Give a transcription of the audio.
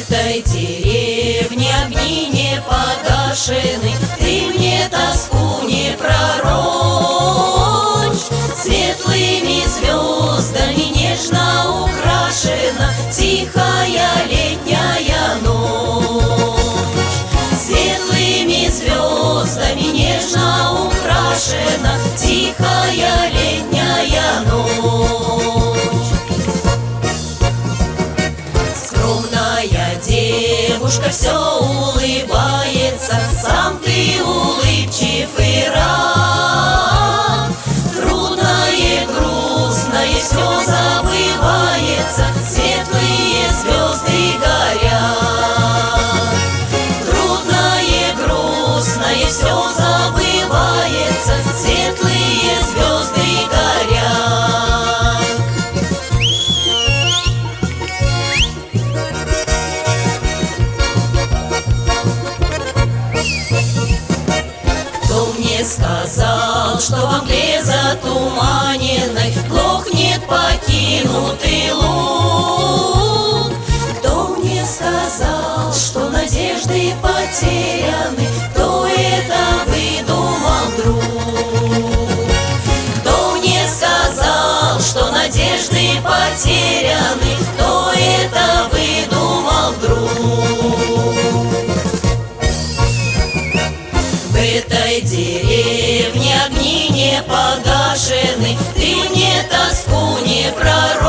этой деревне огни не погашены, ты мне тоску не пророчь. Светлыми звездами нежно украшена тихая летняя ночь. Светлыми звездами нежно украшена тихая летняя ночь. Скромная девушка все улыбается, сам ты улыбчив и рад. Трудное, грустное все забывается, светлые звезды горят. Трудное, грустное все забывается, светлые звезды горят. Кто мне сказал, что во мгле затуманенной глохнет покинутый луг? Кто мне сказал, что надежды потеряны? Кто это выдумал вдруг? Кто мне сказал, что надежды потеряны? Кто это выдумал вдруг? В этой деревне огни не погашены, ты мне тоску не пророчь.